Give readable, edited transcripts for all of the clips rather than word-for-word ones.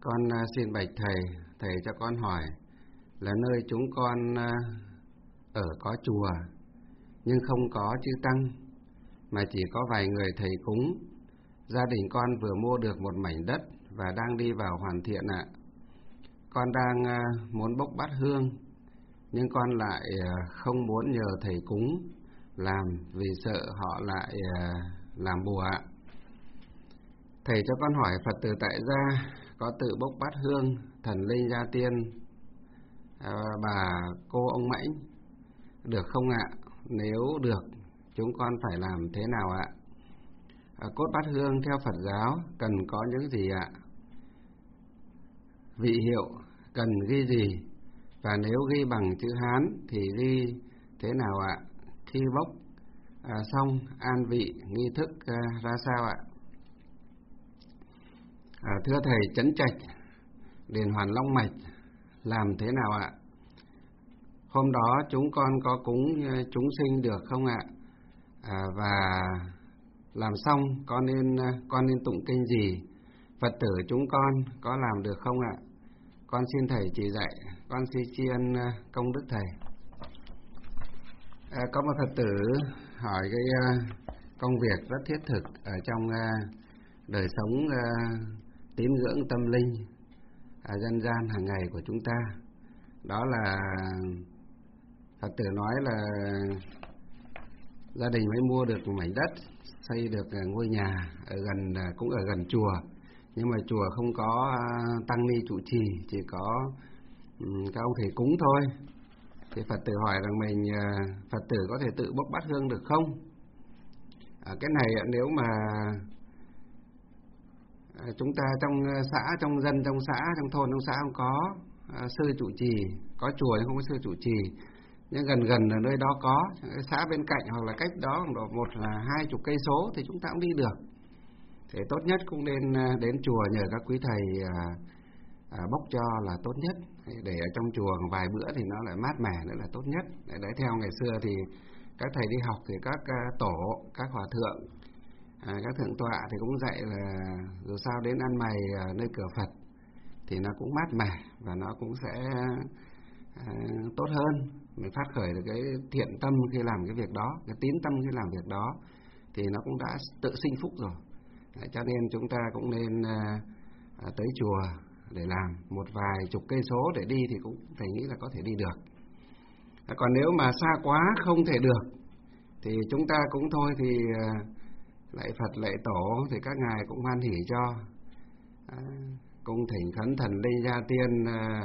Con xin bạch thầy cho con hỏi là nơi chúng con ở có chùa nhưng không có chư tăng, mà chỉ có vài người thầy cúng. Gia đình con vừa mua được một mảnh đất và đang đi vào hoàn thiện ạ. Con đang muốn bốc bát hương, nhưng con lại không muốn nhờ thầy cúng làm vì sợ họ lại làm bùa ạ. Thầy cho con hỏi Phật tử tại gia có tự bốc bát hương, thần linh gia tiên, bà cô ông Mãnh được không ạ? Nếu được, chúng con phải làm thế nào ạ? Cốt bát hương theo Phật giáo cần có những gì ạ? Vị hiệu cần ghi gì? Và nếu ghi bằng chữ Hán thì ghi thế nào ạ? Khi bốc xong an vị nghi thức ra sao ạ? Thưa thầy, Trấn Trạch, đền Hoàn Long Mạch làm thế nào ạ? Hôm đó chúng con có cúng chúng sinh được không ạ? Và làm xong con nên tụng kinh gì? Phật tử chúng con có làm được không ạ? Con xin thầy chỉ dạy, con xin tri ân công đức thầy. Có một Phật tử hỏi cái công việc rất thiết thực ở trong đời sống tín ngưỡng tâm linh dân gian hàng ngày của chúng ta. Đó là Phật tử nói là gia đình mới mua được một mảnh đất, xây được ngôi nhà cũng ở gần chùa, nhưng mà chùa không có tăng ni trụ trì, chỉ có các ông thầy cúng thôi. Thì Phật tử hỏi rằng Phật tử có thể tự bốc bát hương được không? Cái này nếu mà chúng ta trong xã, trong dân, trong xã, trong thôn, trong xã không có sư trụ trì, có chùa nhưng không có sư trụ trì, nhưng gần ở nơi đó có xã bên cạnh hoặc là cách đó một là 20 cây số thì chúng ta cũng đi được. Thì tốt nhất cũng nên đến chùa nhờ các quý thầy bốc cho là tốt nhất. Để ở trong chùa vài bữa thì nó lại mát mẻ nữa là tốt nhất. Đấy, theo ngày xưa thì các thầy đi học thì các tổ, các hòa thượng, các thượng tọa thì cũng dạy là dù sao đến ăn mày nơi cửa Phật thì nó cũng mát mẻ và nó cũng sẽ tốt hơn. Mình phát khởi được cái thiện tâm khi làm cái việc đó, cái tín tâm khi làm việc đó thì nó cũng đã tự sinh phúc rồi. Đấy, cho nên chúng ta cũng nên tới chùa để làm. Một vài chục cây số để đi thì cũng thầy nghĩ là có thể đi được. Còn nếu mà xa quá không thể được thì chúng ta cũng thôi thì lạy Phật lạy Tổ thì các ngài cũng hoan hỉ cho. Cung thỉnh khấn thần linh gia tiên,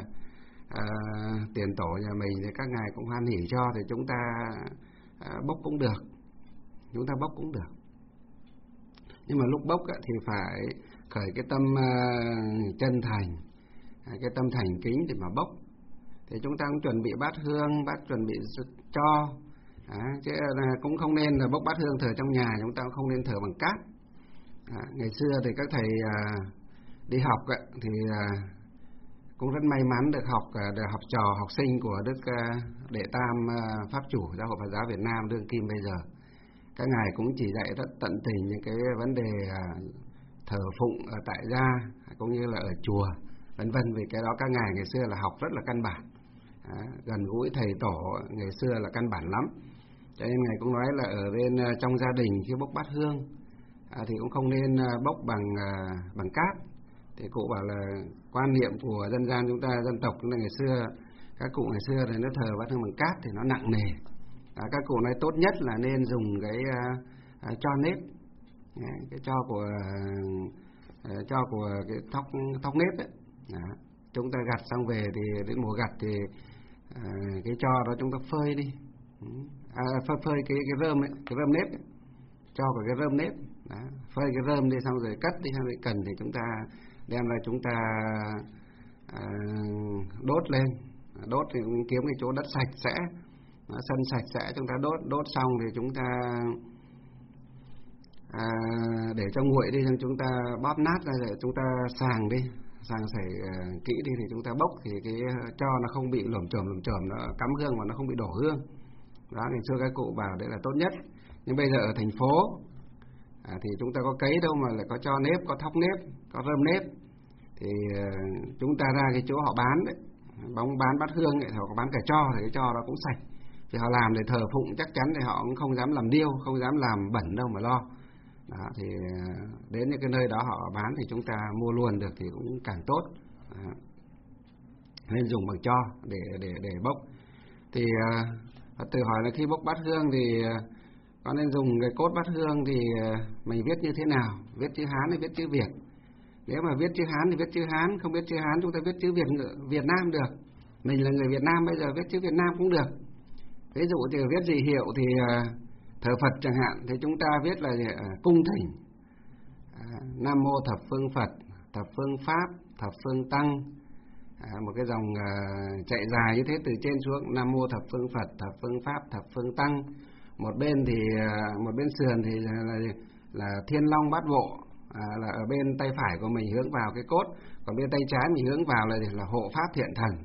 tiền tổ nhà mình thì các ngài cũng hoan hỉ cho, thì chúng ta bốc cũng được. Chúng ta bốc cũng được. Nhưng mà lúc bốc thì phải khởi cái tâm chân thành, cái tâm thành kính để mà bốc. Thì chúng ta cũng chuẩn bị bát hương, chuẩn bị cho. Chứ cũng không nên là bốc bát hương thờ trong nhà, chúng ta cũng không nên thờ bằng cát. Ngày xưa thì các thầy đi học thì cũng rất may mắn được học trò, học sinh của Đức Đệ Tam Pháp Chủ Giáo hội Phật giáo Việt Nam đương kim bây giờ. Các ngài cũng chỉ dạy rất tận tình những cái vấn đề thờ phụng ở tại gia cũng như là ở chùa, vân vân. Vì cái đó các ngài ngày xưa là học rất là căn bản, gần gũi thầy tổ ngày xưa là căn bản lắm. Cho nên ngài cũng nói là ở bên trong gia đình khi bốc bát hương thì cũng không nên bốc bằng cát. Thì cụ bảo là quan niệm của dân gian chúng ta, dân tộc chúng ta ngày xưa, các cụ ngày xưa thì nó thờ bát hương bằng cát thì nó nặng nề. Các cụ nói tốt nhất là nên dùng cái tro nếp, cái tro của cái thóc nếp ấy. Chúng ta gặt xong về thì đến mùa gặt thì cái tro đó chúng ta phơi đi, phơi cái rơm ấy, cái rơm nếp ấy. Cho vào cái rơm nếp, phơi cái rơm đi xong rồi cất đi, xong rồi cần thì chúng ta đem ra chúng ta đốt lên. Đốt thì cũng kiếm cái chỗ đất sạch sẽ, sân sạch sẽ, chúng ta đốt xong thì chúng ta để cho nguội đi, xong chúng ta bóp nát ra rồi chúng ta sàng sảy kỹ đi thì chúng ta bốc thì cái cho nó không bị lởm chởm, nó cắm hương mà nó không bị đổ hương. Đó, ngày xưa các cụ bảo đấy là tốt nhất. Nhưng bây giờ ở thành phố thì chúng ta có cấy đâu mà lại có cho nếp, có thóc nếp, có rơm nếp. thì chúng ta ra cái chỗ họ bán đấy, bán bát hương ấy, họ có bán cả tro, thì cái tro đó cũng sạch. Thì họ làm để thờ phụng chắc chắn thì họ cũng không dám làm điêu, không dám làm bẩn đâu mà lo. Đó, thì đến những cái nơi đó họ bán thì chúng ta mua luôn được thì cũng càng tốt. Đó. Nên dùng bằng tro để bốc. Thì Phật tử hỏi là khi bốc bát hương thì có nên dùng cái cốt bát hương thì mình viết như thế nào? Viết chữ Hán hay viết chữ Việt? Nếu mà viết chữ Hán thì viết chữ Hán, không biết chữ Hán chúng ta viết chữ Việt Nam được. Mình là người Việt Nam bây giờ viết chữ Việt Nam cũng được. Ví dụ thì viết gì hiệu thì thờ Phật chẳng hạn, thì chúng ta viết là cung thỉnh, Nam Mô Thập Phương Phật, Thập Phương Pháp, Thập Phương Tăng. Một cái dòng chạy dài như thế từ trên xuống, Nam Mô Thập Phương Phật, Thập Phương Pháp, Thập Phương Tăng. Một bên sườn thì là Thiên Long Bát Bộ, là ở bên tay phải của mình hướng vào cái cốt, còn bên tay trái mình hướng vào là Hộ Pháp Thiện Thần.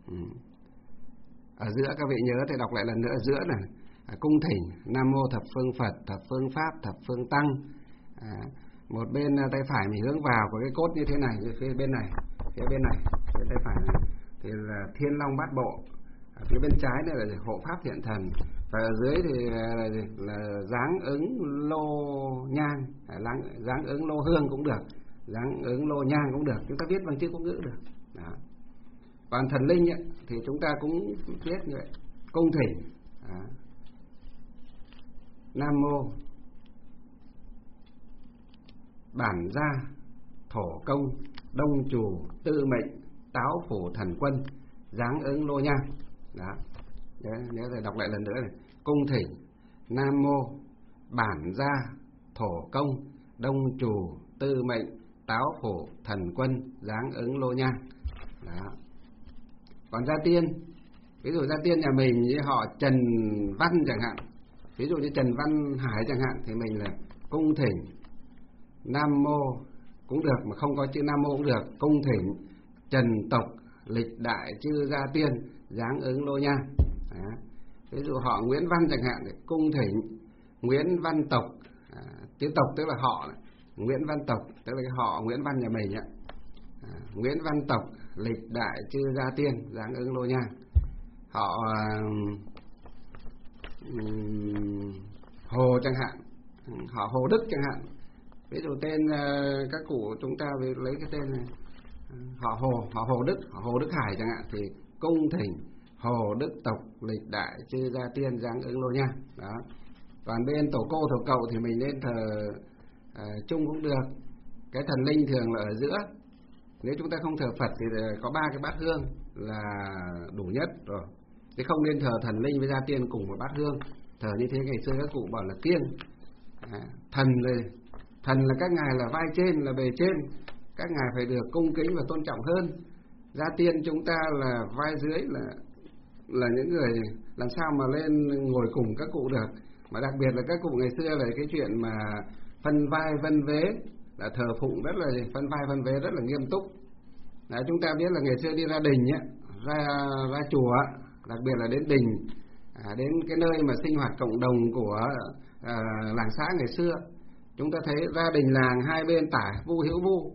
Ở giữa các vị nhớ thì đọc lại lần nữa, ở giữa này cung thỉnh Nam Mô Thập Phương Phật, Thập Phương Pháp, Thập Phương Tăng. Một bên tay phải mình hướng vào của cái cốt như thế này, phía bên này, phía bên tay phải này thì là Thiên Long Bát Bộ, phía bên trái này là Hộ Pháp Thiện Thần, và ở dưới thì là dáng ứng lô nhang, dáng ứng lô hương cũng được, dáng ứng lô nhang cũng được, chúng ta viết bằng chữ quốc ngữ được. Đó. Còn thần linh ấy, thì chúng ta cũng viết như vậy, cung thỉnh Nam Mô Bản Gia Thổ Công Đông Chủ Tư Mệnh Táo Phủ Thần Quân dáng ứng lô nhang. Đó. Nhớ rồi, đọc lại lần nữa này. Cung thỉnh Nam Mô Bản Gia Thổ Công Đông Chủ Tư Mệnh Táo Phủ Thần Quân dáng ứng lô nhang. Đó. Còn gia tiên, ví dụ gia tiên nhà mình với họ Trần Văn chẳng hạn, ví dụ như Trần Văn Hải chẳng hạn, thì mình là cung thỉnh Nam Mô cũng được, mà không có chữ Nam Mô cũng được, cung thỉnh Trần Tộc Lịch Đại Chư Gia Tiên dáng ứng lô nhang. Ví dụ họ Nguyễn Văn chẳng hạn, cung thỉnh Nguyễn Văn Tộc, chữ tộc tức là họ, Nguyễn Văn Tộc tức là cái họ Nguyễn Văn nhà mình ạ. Nguyễn Văn Tộc Lịch Đại Chư Gia Tiên dáng ứng lô nhang. Họ Hồ chẳng hạn, họ Hồ Đức chẳng hạn, ví dụ tên các cụ chúng ta lấy cái tên này, họ Hồ Đức, họ Hồ Đức Hải chẳng hạn, thì cung thỉnh Hồ Đức Tộc Lịch Đại Chư Gia Tiên dáng ứng lô nhang. Đó. Còn bên tổ cô tổ cậu thì mình nên thờ chung cũng được. Cái thần linh thường là ở giữa. Nếu chúng ta không thờ Phật thì có 3 cái bát hương là đủ nhất rồi. Chứ không nên thờ thần linh với gia tiên cùng một bát hương. Thờ như thế ngày xưa các cụ bảo là kiêng. Thần là các ngài là vai trên, là bề trên, các ngài phải được cung kính và tôn trọng hơn. Gia tiên chúng ta là vai dưới, là những người làm sao mà lên ngồi cùng các cụ được. Mà đặc biệt là các cụ ngày xưa là cái chuyện mà phân vai vân vế, là thờ phụng rất là phân vai vân vế rất là nghiêm túc. Đấy, chúng ta biết là ngày xưa đi ra đình ấy, ra chùa, đặc biệt là đến đình, đến cái nơi mà sinh hoạt cộng đồng của làng xã ngày xưa, chúng ta thấy gia đình làng hai bên tả vu hữu vu.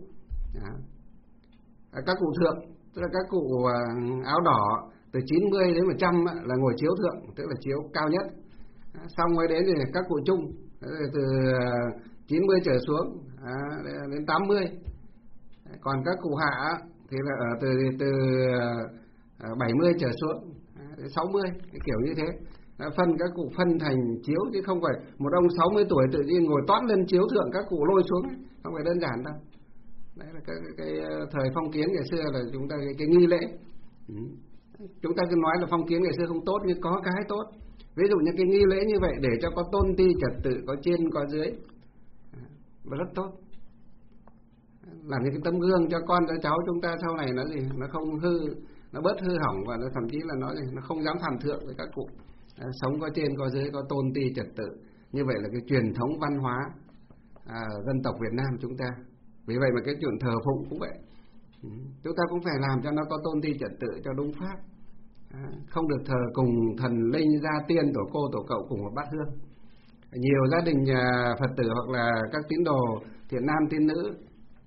Các cụ thượng, tức là các cụ áo đỏ từ 90 đến 100 là ngồi chiếu thượng, tức là chiếu cao nhất. Xong mới đến thì các cụ trung, từ 90 trở xuống đến 80. Còn các cụ hạ thì là ở từ 70 trở xuống đến 60, cái kiểu như thế. Phân các cụ phân thành chiếu, chứ không phải một ông 60 tuổi tự nhiên ngồi toát lên chiếu thượng các cụ lôi xuống, không phải đơn giản đâu. Đấy là cái thời phong kiến ngày xưa là chúng ta cái nghi lễ. Chúng ta cứ nói là phong kiến ngày xưa không tốt, nhưng có cái tốt. Ví dụ như cái nghi lễ như vậy để cho có tôn ti trật tự, có trên có dưới, và rất tốt. Làm những cái tấm gương cho con cho cháu chúng ta sau này nó không hư, nó bớt hư hỏng, và nó thậm chí là nó không dám phạm thượng với các cụ. Sống có trên có dưới, có tôn ti trật tự. Như vậy là cái truyền thống văn hóa dân tộc Việt Nam chúng ta. Vì vậy mà cái chuyện thờ phụng cũng vậy, chúng ta cũng phải làm cho nó có tôn ti trật tự cho đúng pháp. Không được thờ cùng thần linh gia tiên tổ cô tổ cậu cùng một bát hương. Nhiều gia đình Phật tử hoặc là các tín đồ thiện nam tín nữ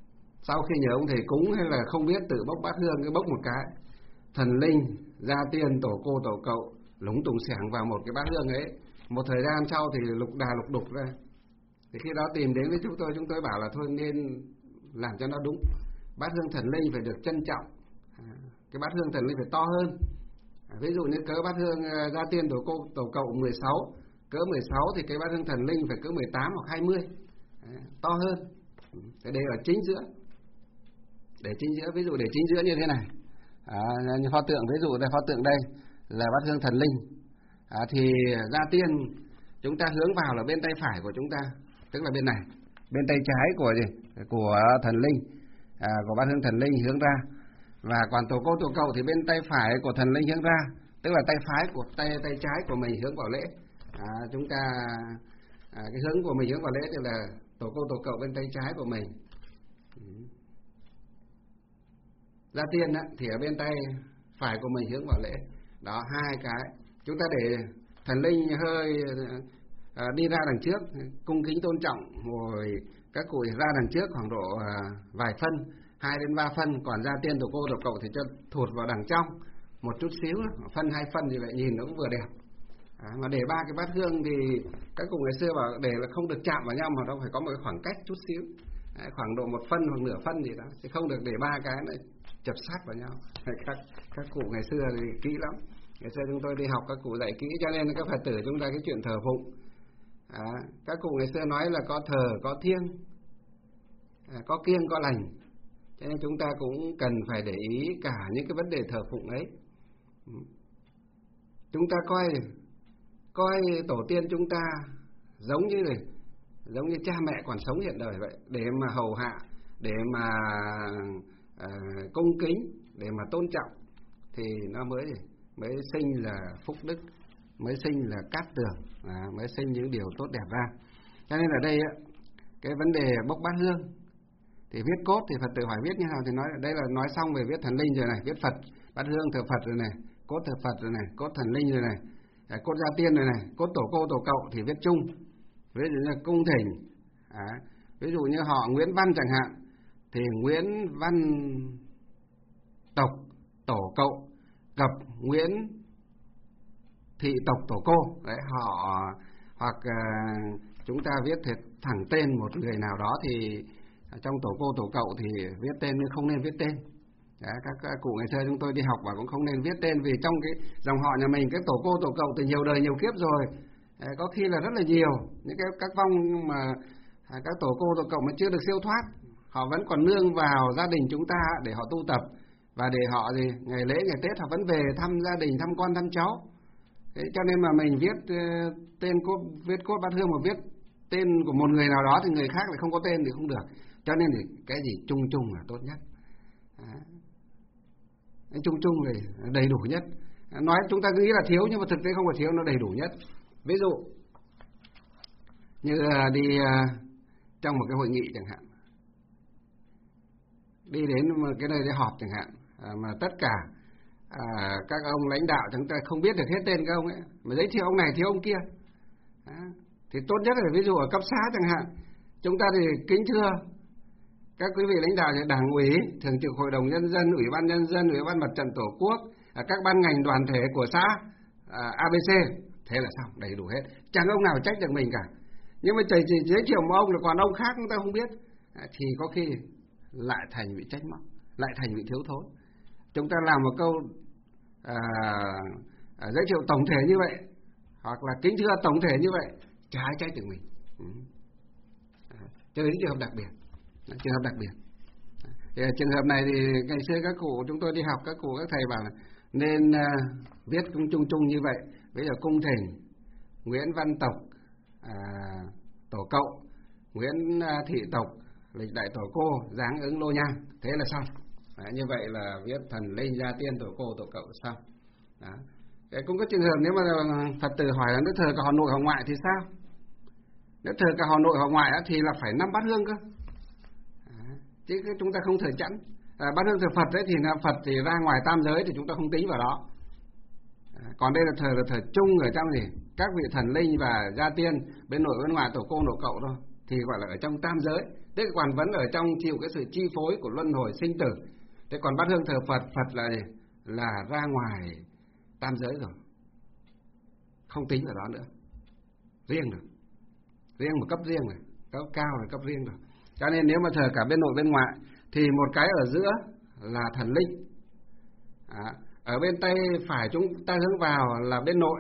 Sau khi nhờ ông thầy cúng hay là không biết tự bốc bát hương, cái bốc một cái, thần linh, gia tiên, tổ cô, tổ cậu lúng tùng xẻng vào một cái bát hương ấy. Một thời gian sau thì lục đà lục đục ra. Thì khi đó tìm đến với chúng tôi bảo là thôi nên làm cho nó đúng. Bát hương thần linh phải được trân trọng. Cái bát hương thần linh phải to hơn. Ví dụ như cỡ bát hương gia tiên, tổ cô, tổ cậu 16, cỡ 16 thì cái bát hương thần linh phải cỡ 18 hoặc 20. To hơn. Thế đây ở chính giữa. Để chính giữa, ví dụ để chính giữa như thế này. Như pho tượng, ví dụ đây pho tượng đây là bát hương thần linh. Thì gia tiên chúng ta hướng vào là bên tay phải của chúng ta, tức là bên này, bên tay trái của của thần linh, của bát hương thần linh hướng ra. Và còn tổ cô, tổ cậu thì bên tay phải của thần linh hướng ra, tức là tay tay trái của mình hướng vào lễ. Chúng ta cái hướng của mình hướng vào lễ thì là tổ cô, tổ cậu bên tay trái của mình. Gia tiên thì ở bên tay phải của mình hướng vào lễ. Đó, hai cái. Chúng ta để thần linh hơi đi ra đằng trước, cung kính tôn trọng, rồi các cụ ra đằng trước khoảng độ vài phân, 2 đến 3 phân, còn gia tiên, tổ cô, tổ cậu thì cho thụt vào đằng trong một chút xíu, phân 2 phân như vậy nhìn nó cũng vừa đẹp. Mà để 3 cái bát hương thì các cụ ngày xưa bảo để là không được chạm vào nhau, mà nó phải có một cái khoảng cách chút xíu, khoảng độ 1 phân hoặc nửa phân gì đó, chứ không được để 3 cái này chập sát vào nhau. Các cụ ngày xưa thì kỹ lắm. Ngày xưa chúng tôi đi học các cụ dạy kỹ, cho nên các Phật tử chúng ta cái chuyện thờ phụng, các cụ ngày xưa nói là có thờ, có thiêng, có kiêng, có lành. Cho nên chúng ta cũng cần phải để ý cả những cái vấn đề thờ phụng ấy. Chúng ta coi tổ tiên chúng ta giống như cha mẹ còn sống hiện đời vậy, để mà hầu hạ, để mà cung kính, để mà tôn trọng, thì nó mới sinh là phúc đức, mới sinh là cát tường, mới sinh những điều tốt đẹp ra. Cho nên ở đây cái vấn đề bốc bát hương thì viết cốt, thì Phật tử hỏi viết như nào thì nói đây là nói xong về viết thần linh rồi này, viết Phật, bát hương thờ Phật rồi này, cốt thờ Phật rồi này, cốt thần linh rồi này, cốt gia tiên rồi này, cốt tổ cô, tổ cậu thì viết chung. Ví dụ như cung thỉnh, ví dụ như họ Nguyễn Văn chẳng hạn, thì Nguyễn Văn tộc tổ cậu gặp Nguyễn thị tộc tổ cô. Đấy, họ hoặc chúng ta viết thiệt thẳng tên một người nào đó thì trong tổ cô, tổ cậu thì viết tên nhưng không nên viết tên. Đấy, các cụ ngày xưa chúng tôi đi học và cũng không nên viết tên, vì trong cái dòng họ nhà mình, cái tổ cô, tổ cậu từ nhiều đời nhiều kiếp rồi, có khi là rất là nhiều những các vong mà các tổ cô, tổ cậu mà chưa được siêu thoát, họ vẫn còn nương vào gia đình chúng ta để họ tu tập, và để họ ngày lễ ngày Tết họ vẫn về thăm gia đình, thăm con, thăm cháu. Thế cho nên mà mình viết tên cốt, viết cốt bát hương mà viết tên của một người nào đó thì người khác lại không có tên thì không được. Cho nên thì cái gì chung chung là tốt nhất. Chung chung thì đầy đủ nhất. Nói chúng ta cứ nghĩ là thiếu nhưng mà thực tế không phải thiếu, nó đầy đủ nhất. Ví dụ như đi trong một cái hội nghị chẳng hạn, đi đến một cái nơi để họp chẳng hạn, mà tất cả các ông lãnh đạo chúng ta không biết được hết tên các ông ấy, mà giới thiệu ông này thiếu ông kia. Thì tốt nhất là ví dụ ở cấp xã chẳng hạn, chúng ta thì kính thưa các quý vị lãnh đạo Đảng ủy, Thường trực Hội đồng Nhân dân, Ủy ban Nhân dân, Ủy ban Mặt trận Tổ quốc, các ban ngành đoàn thể của xã ABC. Thế là xong, đầy đủ hết. Chẳng ông nào trách được mình cả. Nhưng mà chỉ giới thiệu một ông là còn ông khác chúng ta không biết, thì có khi lại thành bị trách móc, lại thành bị thiếu thốn. Chúng ta làm một câu giới thiệu tổng thể như vậy, hoặc là kính thưa tổng thể như vậy, chả ai trách được mình. Cho đến trường hợp đặc biệt. Trường hợp đặc biệt. Thì trường hợp này thì ngày xưa các cụ chúng tôi đi học, các cụ các thầy bảo là nên viết cũng chung chung như vậy. Bây giờ cung thỉnh Nguyễn Văn tộc tổ cậu, Nguyễn thị tộc lịch đại tổ cô, dáng ứng lô nhang, thế là xong. Như vậy là viết thần linh, gia tiên, tổ cô, tổ cậu xong. Cũng có trường hợp nếu mà Phật tử hỏi là nếu thờ cả họ nội họ ngoại thì sao? Nếu thờ cả họ nội họ ngoại thì là phải 5 bát hương cơ. Chứ chúng ta không thờ chẵn. Bát hương thờ Phật ấy thì là Phật thì ra ngoài tam giới thì chúng ta không tính vào đó. Còn đây là thờ chung ở trong các vị thần linh và gia tiên bên nội bên ngoài, tổ cô, tổ cậu thôi, thì gọi là ở trong tam giới. tức là còn vẫn ở trong chịu cái sự chi phối của luân hồi sinh tử. Thế còn bát hương thờ Phật, Phật là ra ngoài tam giới rồi, không tính ở đó nữa, riêng rồi, riêng một cấp riêng rồi, cấp cao là cấp riêng rồi. Cho nên nếu mà thờ cả bên nội bên ngoại thì một cái ở giữa là thần linh. Ở bên tay phải chúng ta hướng vào là bên nội.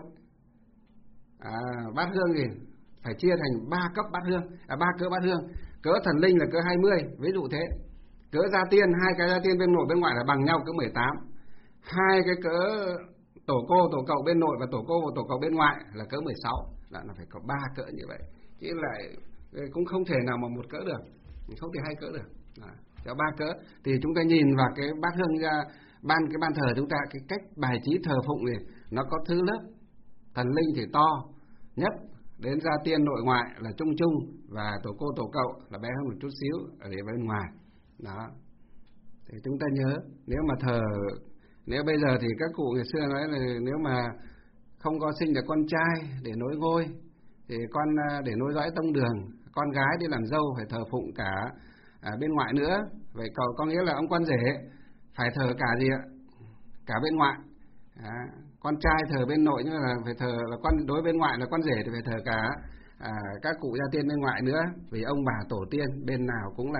Bát hương thì phải chia thành 3 cấp bát hương, 3 cỡ bát hương. Cỡ thần linh là cỡ 20, ví dụ thế. Cỡ gia tiên, 2 cái gia tiên bên nội bên ngoại là bằng nhau cỡ 18. 2 cái cỡ tổ cô tổ cậu bên nội và tổ cô và tổ cậu bên ngoại là cỡ 16. Là nó phải có 3 cỡ như vậy. Chứ lại cũng không thể nào mà một cỡ được, không thể 2 cỡ được. Cho 3 cỡ thì chúng ta nhìn vào cái bát hương ra cái ban thờ chúng ta, cái cách bài trí thờ phụng thì nó có thứ lớp. Thần linh thì to nhất, đến gia tiên nội ngoại là chung chung, và tổ cô tổ cậu là bé hơn một chút xíu ở bên ngoài. Đó. Thì chúng ta nhớ, nếu bây giờ thì các cụ ngày xưa nói là nếu mà không có sinh được con trai để nối ngôi thì để nối dõi tông đường, con gái đi làm dâu phải thờ phụng cả bên ngoại nữa. Vậy có nghĩa là ông con rể phải thờ cả gì ạ? Cả bên ngoại. Con trai thờ bên nội, nhưng là phải thờ là đối bên ngoại là con rể thì phải thờ cả các cụ gia tiên bên ngoại nữa, vì ông bà tổ tiên bên nào cũng là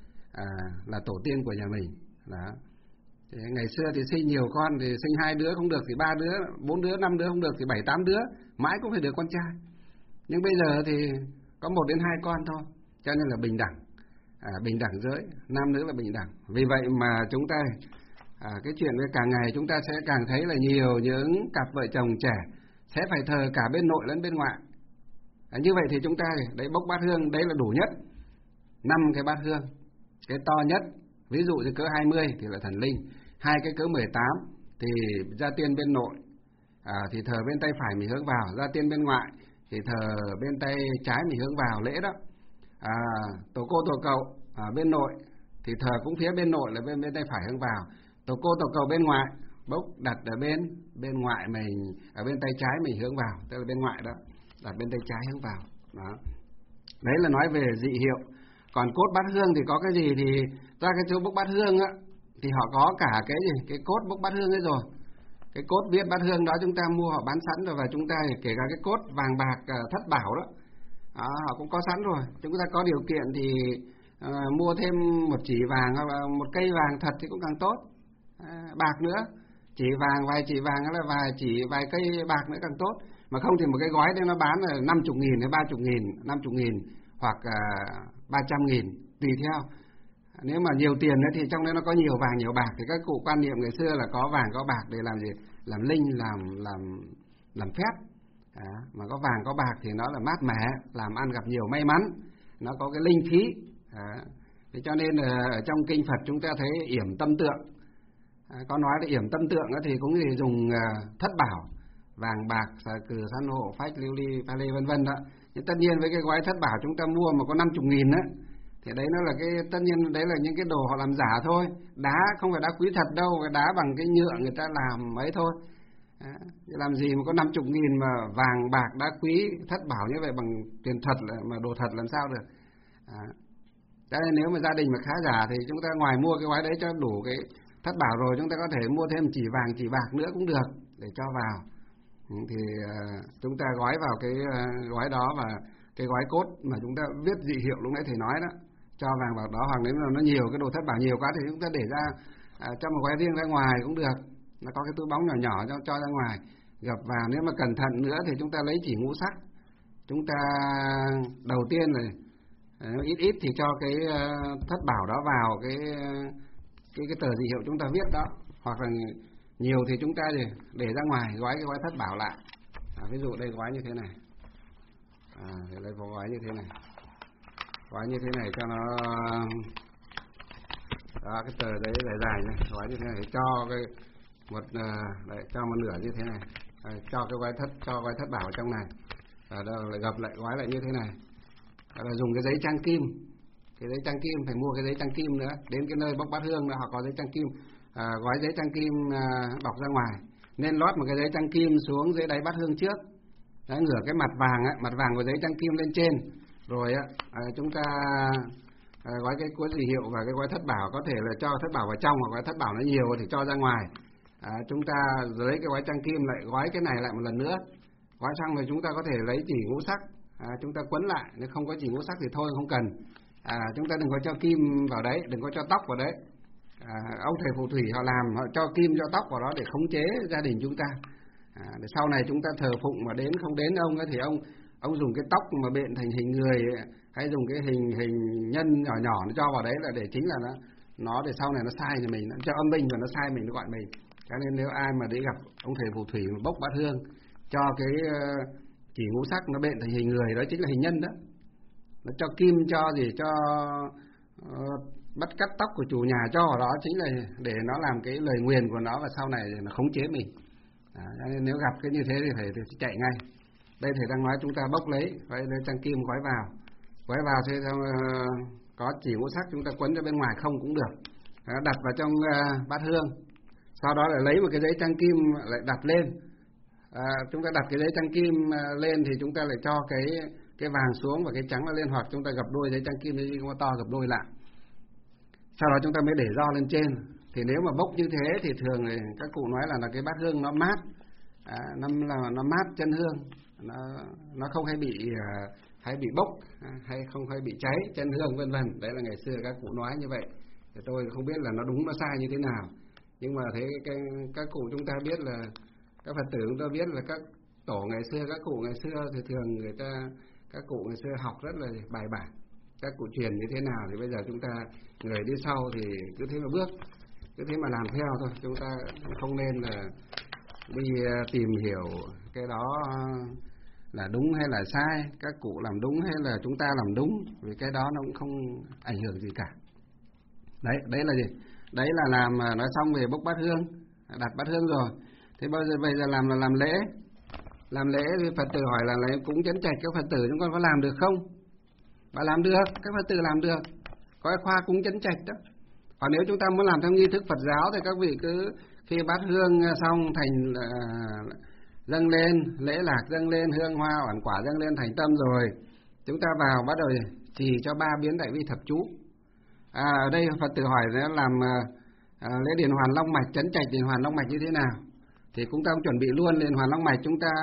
là tổ tiên của nhà mình. Đó. Thì ngày xưa thì sinh nhiều con thì sinh 2 đứa không được thì 3 đứa, 4 đứa, 5 đứa không được thì 7, 8 đứa, mãi cũng phải được con trai. Nhưng bây giờ thì có 1 đến 2 con thôi, cho nên là bình đẳng, bình đẳng giới, nam nữ là bình đẳng. Vì vậy mà chúng ta cái chuyện với càng ngày chúng ta sẽ càng thấy là nhiều những cặp vợ chồng trẻ sẽ phải thờ cả bên nội lẫn bên ngoại. Như vậy thì chúng ta đấy bốc bát hương đấy là đủ nhất 5 cái bát hương. Cái to nhất ví dụ như cỡ 20 thì là thần linh, 2 cái cỡ 18 thì gia tiên bên nội thì thờ bên tay phải mình hướng vào, gia tiên bên ngoại thì thờ bên tay trái mình hướng vào lễ đó. Tổ cô tổ cậu bên nội thì thờ cũng phía bên nội là bên tay phải hướng vào. Tổ cô tổ cậu bên ngoại bốc đặt ở bên ngoại mình, ở bên tay trái mình hướng vào, tức là bên ngoại đó, đặt bên tay trái hướng vào. Đó. Đấy là nói về dị hiệu. Còn cốt bát hương thì có cái gì thì ra cái chỗ bốc bát hương á thì họ có cả cái gì, cái cốt bốc bát hương ấy rồi. Cái cốt viết bát hương đó chúng ta mua họ bán sẵn rồi, và chúng ta kể cả cái cốt vàng bạc thất bảo đó, họ cũng có sẵn rồi. Chúng ta có điều kiện thì mua thêm một chỉ vàng hoặc là một cây vàng thật thì cũng càng tốt. Bạc nữa, chỉ vàng, vài chỉ vàng hay là vài cây bạc nữa càng tốt. Mà không thì một cái gói đấy nó bán là 50.000 hay 30.000, 50.000 hoặc 300.000 tùy theo. Nếu mà nhiều tiền nữa thì trong đấy nó có nhiều vàng nhiều bạc, thì các cụ quan niệm ngày xưa là có vàng có bạc để làm gì? Làm linh, làm phép. Mà có vàng có bạc thì nó là mát mẻ, làm ăn gặp nhiều may mắn, nó có cái linh khí. Thế cho nên ở trong kinh Phật chúng ta thấy yểm tâm tượng. Có nói là yểm tâm tượng thì cũng dùng thất bảo, vàng bạc, cừ, san hô, phách, lưu ly, pha lê vân vân đó. Nhưng tất nhiên với cái gói thất bảo chúng ta mua mà có 50.000 á, thì đấy nó là tất nhiên đấy là những cái đồ họ làm giả thôi. Đá không phải đá quý thật đâu, cái đá bằng cái nhựa người ta làm ấy thôi. Làm gì mà có 50.000 mà vàng bạc đá quý thất bảo như vậy bằng tiền thật mà đồ thật làm sao được. Cho nên nếu mà gia đình mà khá giả thì chúng ta ngoài mua cái gói đấy cho đủ cái thất bảo rồi, chúng ta có thể mua thêm chỉ vàng chỉ bạc nữa cũng được để cho vào. Thì chúng ta gói vào cái gói đó, và cái gói cốt mà chúng ta viết dị hiệu lúc nãy thầy nói đó, cho vàng vào đó. Hoặc nếu mà nó nhiều, cái đồ thất bảo nhiều quá thì chúng ta để ra cho một gói riêng ra ngoài cũng được. Nó có cái túi bóng nhỏ nhỏ cho ra ngoài gập vào. Nếu mà cẩn thận nữa thì chúng ta lấy chỉ ngũ sắc. Chúng ta đầu tiên là ít thì cho cái thất bảo đó vào cái tờ dị hiệu chúng ta viết đó, hoặc là nhiều thì chúng ta để ra ngoài gói cái gói thất bảo lại. Ví dụ đây gói như thế này, thì đây có gói như thế này, gói như thế này cho nó đó, cái tờ đấy dài dài này, gói như thế này cho cái cho một nửa như thế này, cho cái gói thất bảo ở trong này, rồi lại gập lại gói lại như thế này, rồi dùng cái giấy trang kim. Cái giấy trang kim phải mua cái giấy trang kim nữa, đến cái nơi bốc bát hương đó họ có giấy trang kim, gói giấy trang kim bọc ra ngoài, nên lót một cái giấy trang kim xuống dưới đáy bát hương trước. Đấy, ngửa cái mặt vàng của giấy trang kim lên trên, rồi chúng ta gói cái cuốn gì hiệu và cái gói thất bảo, có thể là cho thất bảo vào trong, hoặc gói thất bảo nó nhiều thì cho ra ngoài. Chúng ta lấy cái gói trang kim lại gói cái này lại một lần nữa, gói xong rồi chúng ta có thể lấy chỉ ngũ sắc, chúng ta quấn lại. Nếu không có chỉ ngũ sắc thì thôi không cần. Chúng ta đừng có cho kim vào đấy, đừng có cho tóc vào đấy. Ông thầy phù thủy họ làm, họ cho kim cho tóc vào đó để khống chế gia đình chúng ta. Để sau này chúng ta thờ phụng mà đến không đến ông ấy thì ông dùng cái tóc mà bện thành hình người ấy, hay dùng cái hình nhân nhỏ nhỏ nó cho vào đấy là để chính là nó để sau này nó sai thì mình, nó cho âm binh và nó sai mình, nó gọi mình. Cho nên nếu ai mà để gặp ông thầy phù thủy mà bốc bát hương cho cái chỉ ngũ sắc nó bện thành hình người, đó chính là hình nhân đó. Nó cho kim cho gì, cho bắt cắt tóc của chủ nhà cho vào đó, chính là để nó làm cái lời nguyền của nó và sau này nó khống chế mình. Nên nếu gặp cái như thế thì phải chạy ngay. Đây thầy đang nói chúng ta bốc lấy trang kim gói vào thế xong có chỉ ngũ sắc chúng ta quấn ra bên ngoài không cũng được. Đặt vào trong bát hương, sau đó lại lấy một cái giấy trang kim lại đặt lên. Chúng ta đặt cái giấy trang kim lên thì chúng ta lại cho cái vàng xuống và cái trắng lên, hoặc chúng ta gập đôi giấy trang kim đi to gập đôi lại. Sau đó chúng ta mới để ro lên trên. Thì nếu mà bốc như thế thì thường các cụ nói là cái bát hương nó mát, nó mát chân hương, nó không hay bị bốc, hay không hay bị cháy chân hương vân vân. Đấy là ngày xưa các cụ nói như vậy. Thì tôi không biết là nó đúng nó sai như thế nào, nhưng mà thế các cụ chúng ta biết là các Phật tử chúng ta biết là các tổ ngày xưa, các cụ ngày xưa thì thường các cụ ngày xưa học rất là bài bản. Các cụ truyền như thế nào thì bây giờ chúng ta người đi sau thì cứ thế mà bước, cứ thế mà làm theo thôi. Chúng ta không nên là đi tìm hiểu cái đó là đúng hay là sai, các cụ làm đúng hay là chúng ta làm đúng, vì cái đó nó cũng không ảnh hưởng gì cả. Đấy là gì? Đấy là làm nói xong về bốc bát hương, đặt bát hương rồi. Thế bây giờ làm lễ. Làm lễ thì Phật tử hỏi là cúng chấn trạch, các Phật tử chúng con có làm được không? Và làm được, các Phật tử làm được. Có cái khoa cúng chấn trạch đó. Còn nếu chúng ta muốn làm theo nghi thức Phật giáo thì các vị cứ khi bát hương xong thành dâng lên, lễ lạc dâng lên, hương hoa oản quả dâng lên thành tâm rồi, chúng ta vào bắt đầu trì cho 3 biến đại bi thập chú. Ở đây Phật tử hỏi nó làm lễ điền hoàn long mạch, chấn trạch điền hoàn long mạch như thế nào? Thì chúng ta cũng chuẩn bị luôn. Điền hoàn long mạch chúng ta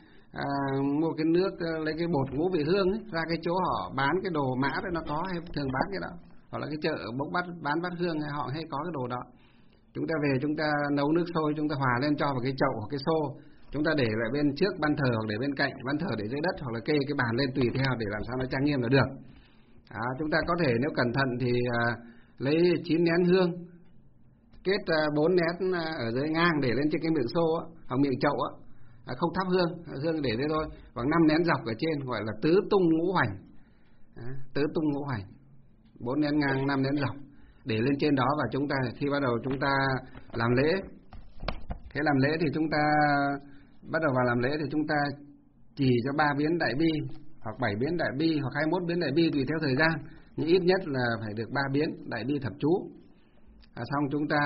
mua cái nước, lấy cái bột ngũ vị hương ấy, ra cái chỗ họ bán cái đồ mã đấy nó có, hay thường bán cái đó, hoặc là cái chợ bốc bán bát hương họ hay có cái đồ đó. Chúng ta về chúng ta nấu nước sôi, chúng ta hòa lên cho vào cái chậu hoặc cái xô, chúng ta để lại bên trước ban thờ hoặc để bên cạnh ban thờ, để dưới đất hoặc là kê cái bàn lên tùy theo để làm sao nó trang nghiêm là được. Chúng ta có thể nếu cẩn thận thì lấy 9 nén hương, kết 4 nén ở dưới ngang để lên trên cái miệng xô hoặc miệng chậu không thắp hương để đây thôi, hoặc 5 nén dọc ở trên, gọi là tứ tung ngũ hoành. Tứ tung ngũ hoành, 4 nén ngang, 5 nén dọc để lên trên đó. Và chúng ta khi bắt đầu chúng ta làm lễ, thế làm lễ thì chúng ta bắt đầu vào làm lễ thì chúng ta chỉ cho 3 biến đại bi hoặc 7 biến đại bi hoặc 21 biến đại bi tùy theo thời gian, nhưng ít nhất là phải được 3 biến đại bi thập chú. Xong chúng ta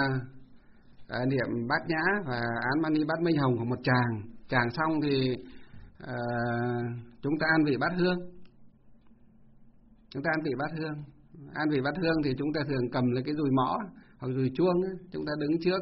niệm bát nhã và án mani bát minh hồng của một tràng xong thì chúng ta an vị bát hương. Chúng ta an vị bát hương. An vị bát hương thì chúng ta thường cầm lấy cái dùi mõ hoặc dùi chuông ấy. Chúng ta đứng trước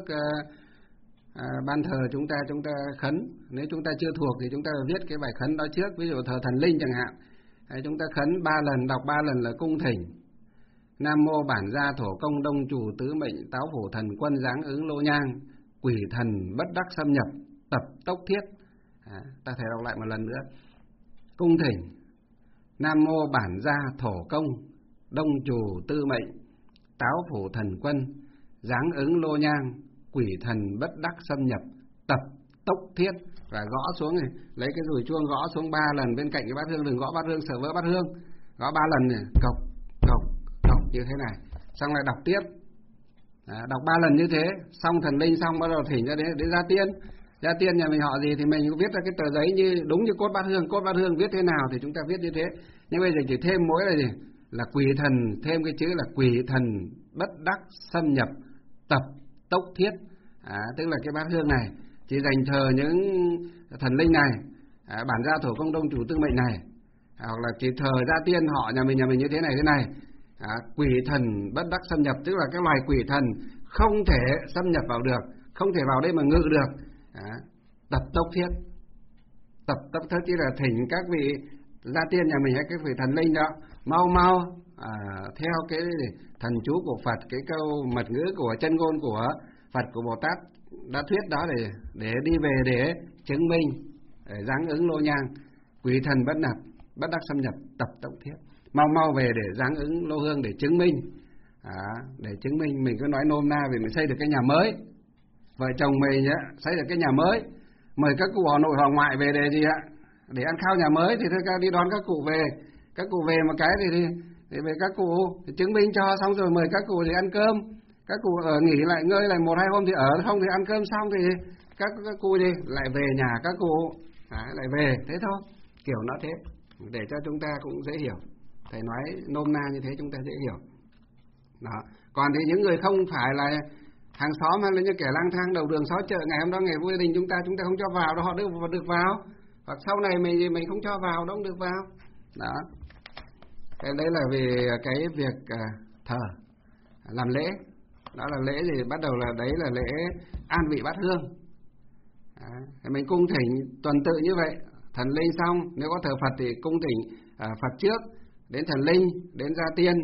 ban thờ chúng ta khấn. Nếu chúng ta chưa thuộc thì chúng ta viết cái bài khấn đó trước, ví dụ thờ thần linh chẳng hạn. Chúng ta khấn 3 lần, đọc 3 lần là cung thỉnh. Nam mô bản gia thổ công đông chủ tứ mệnh táo phổ thần quân giáng ứng lô nhang, quỷ thần bất đắc xâm nhập tập tốc thiết. Ta thể đọc lại một lần nữa. Cung thỉnh Nam mô bản gia thổ công đông chủ tư mệnh táo phổ thần quân giáng ứng lô nhang, quỷ thần bất đắc xâm nhập tập tốc thiết. Và gõ xuống này, lấy cái dùi chuông gõ xuống 3 lần bên cạnh cái bát hương, đừng gõ bát hương sợ vỡ bát hương. Gõ 3 lần này, cộc cộc cộc như thế này. Xong lại đọc tiếp. Đọc 3 lần như thế, xong thần linh xong bắt đầu thỉnh cho đến gia tiên. Gia tiên nhà mình họ gì thì mình cũng viết ra cái tờ giấy như đúng như cốt bát hương viết thế nào thì chúng ta viết như thế. Nhưng bây giờ chỉ thêm mỗi là gì? Là quỷ thần, thêm cái chữ là quỷ thần bất đắc xâm nhập tập tốc thiết. Tức là cái bát hương này chỉ dành thờ những thần linh này, bản gia thổ công đông chủ tư mệnh này, hoặc là chỉ thờ gia tiên họ nhà mình như thế này. Quỷ thần bất đắc xâm nhập, tức là cái loài quỷ thần không thể xâm nhập vào được, không thể vào đây mà ngự được. Tập tốc thiết. Tập tốc thiết chỉ là thỉnh các vị gia tiên nhà mình hay các vị thần linh đó mau theo cái thần chú của Phật, cái câu mật ngữ của chân ngôn của Phật, của Bồ Tát đã thuyết đó, để đi về để chứng minh, để giáng ứng lô nhang. Quỷ thần bất đắc xâm nhập, tập tốc thiết, mau về để giáng ứng lô hương, để chứng minh. Để chứng minh, mình cứ nói nôm na vì mình xây được cái nhà mới, vợ chồng mình xây được cái nhà mới, mời các cụ họ nội họ ngoại về để gì ạ? Để ăn khao nhà mới, thì thôi đi đón các cụ về. Các cụ về một cái thì về các cụ thì chứng minh cho, xong rồi mời các cụ thì ăn cơm. Các cụ ở nghỉ lại ngơi lại 1-2 hôm thì ở, không thì ăn cơm xong thì các cụ thì lại về nhà các cụ, lại về, thế thôi, kiểu nó thế, để cho chúng ta cũng dễ hiểu. Thầy nói nôm na như thế chúng ta dễ hiểu. Đó. Còn thì những người không phải là hàng xóm hay là như kẻ lang thang đầu đường xó chợ, ngày hôm đó ngày vui gia đình chúng ta không cho vào đó, họ được vào, hoặc sau này mình không cho vào đó, không được vào. Đó. Cái đấy là về cái việc thờ, làm lễ. Đó là lễ gì? Bắt đầu là đấy là lễ an vị bát hương. Mình cung thỉnh tuần tự như vậy, thần linh xong, nếu có thờ Phật thì cung thỉnh Phật trước, đến thần linh, đến gia tiên,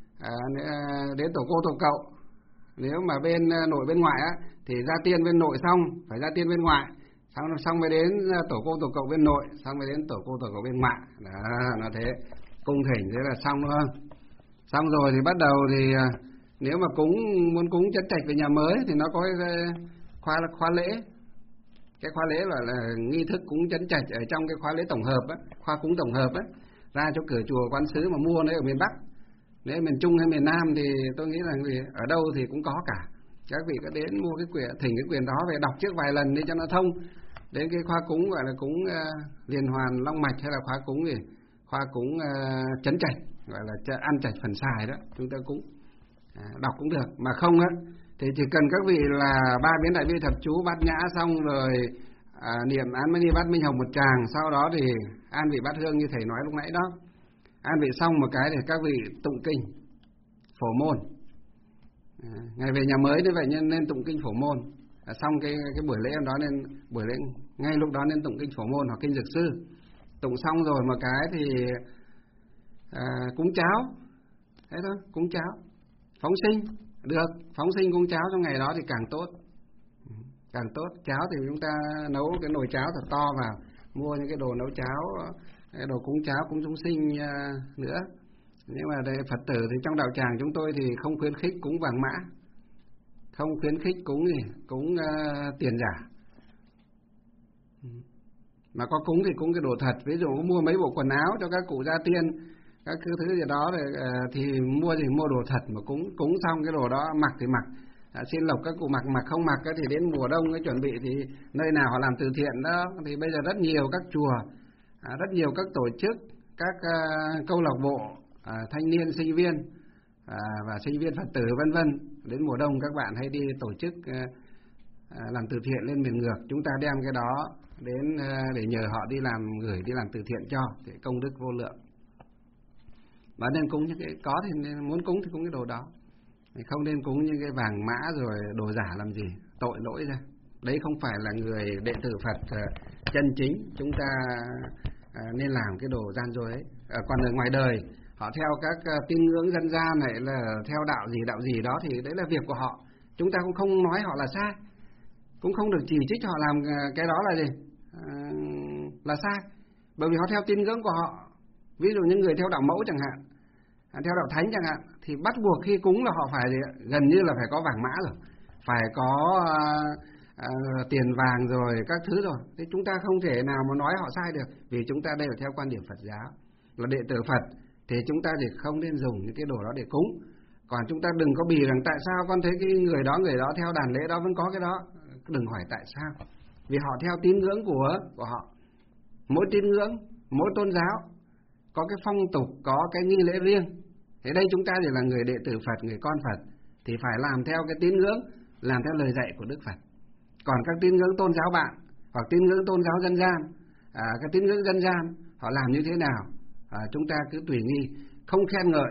đến tổ cô tổ cậu. Nếu mà bên nội bên ngoại thì gia tiên bên nội xong, phải gia tiên bên ngoại, xong mới đến tổ cô tổ cậu bên nội, xong mới đến tổ cô tổ cậu bên ngoại. Đó, nó thế, cung thỉnh thế là xong luôn. Xong rồi thì bắt đầu thì nếu mà muốn cúng chấn trạch về nhà mới thì nó có cái khóa lễ. Cái khóa lễ là nghi thức cúng chấn trạch ở trong cái khóa lễ tổng hợp khóa cúng tổng hợp ra cho cửa chùa quán xứ mà mua đấy ở miền Bắc. Nếu miền Trung hay miền Nam thì tôi nghĩ là ở đâu thì cũng có cả. Các vị có đến mua cái quyền, thỉnh cái quyền đó về đọc trước vài lần đi cho nó thông. Đến cái khóa cúng gọi là cúng liên hoàn long mạch, hay là khóa cúng gì? Khóa cúng chấn trạch, gọi là ăn trạch phần xài đó, chúng ta cúng. Đọc cũng được, mà không thì chỉ cần các vị là 3 biến đại bi thập chú bát nhã xong rồi niệm án mani bát minh hồng một tràng, sau đó thì an vị bát hương như thầy nói lúc nãy đó. An vị xong một cái thì các vị tụng kinh phổ môn. Ngày về nhà mới như vậy nên tụng kinh phổ môn. Xong cái buổi lễ đó nên buổi lễ ngay lúc đó nên tụng kinh phổ môn hoặc kinh dược sư. Tụng xong rồi một cái thì cúng cháo, thế thôi, cúng cháo, phóng sinh được, phóng sinh cúng cháo trong ngày đó thì càng tốt, càng tốt. Cháo thì chúng ta nấu cái nồi cháo thật to vào, mua những cái đồ nấu cháo, cái đồ cúng cháo cúng chúng sinh nữa. Nhưng mà đây Phật tử thì trong đạo tràng chúng tôi thì không khuyến khích cúng vàng mã, không khuyến khích cúng tiền giả, mà có cúng thì cúng cái đồ thật. Ví dụ mua mấy bộ quần áo cho các cụ gia tiên, các thứ gì đó thì mua đồ thật mà cúng xong cái đồ đó mặc thì mặc, xin lộc các cụ mặc không mặc thì đến mùa đông cái chuẩn bị thì nơi nào họ làm từ thiện đó thì bây giờ rất nhiều các chùa, rất nhiều các tổ chức, các câu lạc bộ thanh niên sinh viên và sinh viên Phật tử vân vân, đến mùa đông các bạn hay đi tổ chức làm từ thiện lên miền ngược, chúng ta đem cái đó đến để nhờ họ gửi đi làm từ thiện cho, để công đức vô lượng. Và nên cúng những cái có thì muốn cúng thì cúng cái đồ đó, không nên cúng những cái vàng mã rồi đồ giả làm gì, tội lỗi ra. Đấy không phải là người đệ tử Phật chân chính, chúng ta nên làm cái đồ gian dối ấy. Còn ở ngoài đời họ theo các tín ngưỡng dân gian này là theo đạo gì đó thì đấy là việc của họ, chúng ta cũng không nói họ là sai, cũng không được chỉ trích họ làm cái đó là gì là sai, bởi vì họ theo tín ngưỡng của họ. Ví dụ những người theo đạo mẫu chẳng hạn, theo đạo thánh chẳng hạn, thì bắt buộc khi cúng là họ phải gần như là phải có vàng mã rồi, phải có tiền vàng rồi các thứ rồi. Thế chúng ta không thể nào mà nói họ sai được, vì chúng ta đây là theo quan điểm Phật giáo, là đệ tử Phật thì chúng ta thì không nên dùng những cái đồ đó để cúng. Còn chúng ta đừng có bì rằng tại sao con thấy cái người đó theo đàn lễ đó vẫn có cái đó, đừng hỏi tại sao, vì họ theo tín ngưỡng của họ. Mỗi tín ngưỡng, mỗi tôn giáo có cái phong tục, có cái nghi lễ riêng. Thế đây chúng ta thì là người đệ tử Phật, người con Phật thì phải làm theo cái tín ngưỡng, làm theo lời dạy của Đức Phật. Còn các tín ngưỡng tôn giáo bạn hoặc tín ngưỡng tôn giáo dân gian, các tín ngưỡng dân gian họ làm như thế nào, chúng ta cứ tùy nghi, không khen ngợi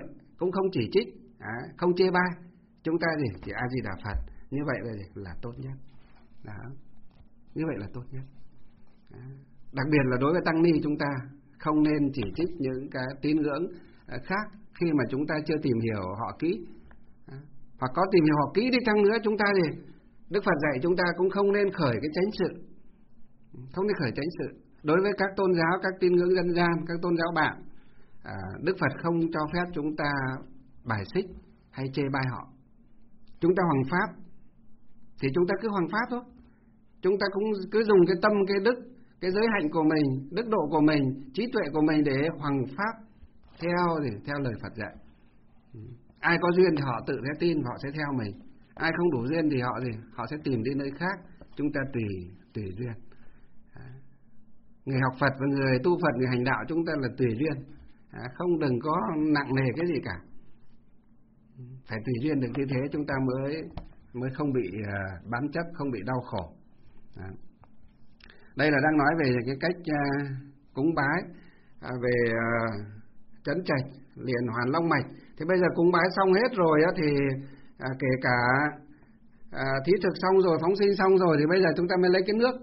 cũng không chỉ trích, không chê bai, chúng ta chỉ A Di Đà Phật. Như vậy là tốt nhất. Đó. Như vậy là tốt nhất. Đó. Đặc biệt là đối với tăng ni, chúng ta không nên chỉ trích những cái tín ngưỡng khác khi mà chúng ta chưa tìm hiểu họ kỹ. Đó. Hoặc có tìm hiểu họ kỹ đi chăng nữa, chúng ta Đức Phật dạy chúng ta cũng không nên khởi cái chánh sự. Không nên khởi chánh sự. Đối với các tôn giáo, các tín ngưỡng dân gian, các tôn giáo bạn, Đức Phật không cho phép chúng ta bài xích hay chê bai họ. Chúng ta hoằng pháp thì chúng ta cứ hoằng pháp thôi. Chúng ta cũng cứ dùng cái tâm, cái đức, cái giới hạnh của mình, đức độ của mình, trí tuệ của mình để hoằng pháp theo lời Phật dạy. Ai có duyên thì họ tự sẽ tin, họ sẽ theo mình. Ai không đủ duyên thì họ sẽ tìm đi nơi khác. Chúng ta tùy duyên. Người học Phật và người tu Phật, người hành đạo, chúng ta là tùy duyên. Không đừng có nặng nề cái gì cả. Phải tùy duyên được như thế chúng ta mới không bị bám chấp, không bị đau khổ. Đây là đang nói về cái cách cúng bái về Trấn Trạch, liền Hoàn Long Mạch. Thì bây giờ cúng bái xong hết rồi thì kể cả thí thực xong rồi, phóng sinh xong rồi, thì bây giờ chúng ta mới lấy cái nước.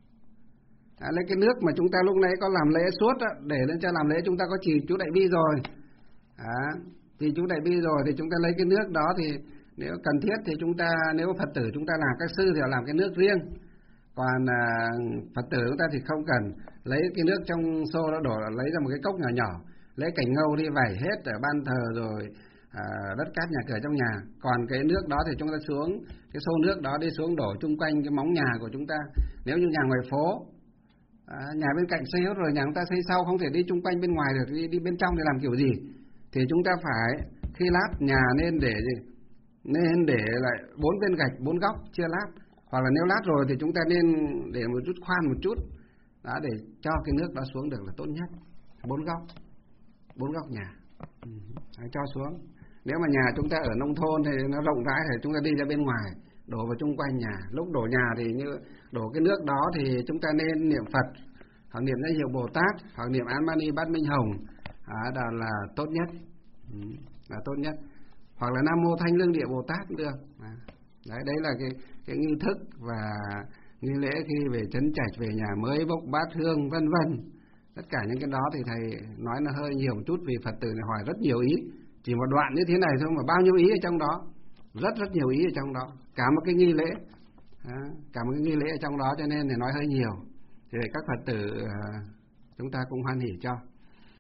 Lấy cái nước mà chúng ta lúc nãy có làm lễ suốt để lên cho làm lễ, chúng ta có trì chú Đại Bi rồi. Trì chú Đại Bi rồi thì chúng ta lấy cái nước đó, thì nếu cần thiết thì chúng ta, nếu Phật tử chúng ta làm các sư thì họ làm cái nước riêng. Còn Phật tử chúng ta thì không cần lấy cái nước trong xô đó đổ, lấy ra một cái cốc nhỏ nhỏ, lấy cành ngâu đi vẩy hết ở ban thờ rồi đất cát nhà cửa trong nhà. Còn cái nước đó thì chúng ta xuống cái xô nước đó đi xuống đổ chung quanh cái móng nhà của chúng ta. Nếu như nhà ngoài phố, nhà bên cạnh xây hết rồi, nhà chúng ta xây sau, không thể đi chung quanh bên ngoài được, đi bên trong thì làm kiểu gì? Thì chúng ta phải khi lát nhà nên để lại 4 viên gạch 4 góc chưa lát, hoặc là nếu lát rồi thì chúng ta nên để một chút khoan một chút đó, để cho cái nước đó xuống được là tốt nhất. 4 góc nhà cho xuống. Nếu mà nhà chúng ta ở nông thôn thì nó rộng rãi thì chúng ta đi ra bên ngoài đổ vào chung quanh nhà. Lúc đổ nhà thì như đổ cái nước đó thì chúng ta nên niệm Phật, hoặc niệm danh hiệu Bồ Tát, hoặc niệm Án Mani Bát Minh Hồng, đó là tốt nhất. Là tốt nhất. Hoặc là Nam Mô Thanh Lương Địa Bồ Tát cũng được. Đấy là cái nghi thức và nghi lễ khi về Trấn Trạch, về nhà mới, bốc bát hương, vân vân. Tất cả những cái đó thì thầy nói nó hơi nhiều một chút, vì Phật tử này hỏi rất nhiều ý. Chỉ một đoạn như thế này thôi mà bao nhiêu ý ở trong đó. Rất nhiều ý ở trong đó. Cả một cái nghi lễ. Cả một cái nghi lễ ở trong đó, cho nên thì nói hơi nhiều. Thì các Phật tử chúng ta cũng hoan hỉ cho.